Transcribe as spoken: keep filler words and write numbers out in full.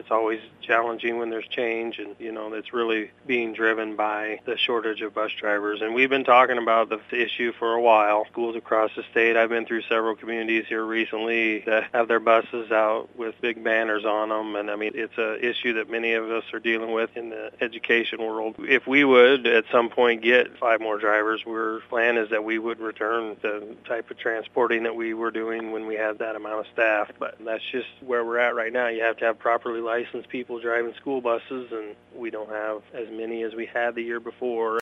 it's always challenging when there's change, and, you know, it's really being driven by the shortage of bus drivers. And we've been talking about the issue for a while. Schools across the state, I've been through several communities here recently that have their buses out with big banners on them, and I mean, it's an issue that many of us are dealing with in the education world. If we would at some point get five more drivers, our plan is that we would return the type of transporting that we were doing when we had that amount of staff. But that's just where we're at right now. You have to have properly licensed people driving school buses, and we don't have as many as we had the year before.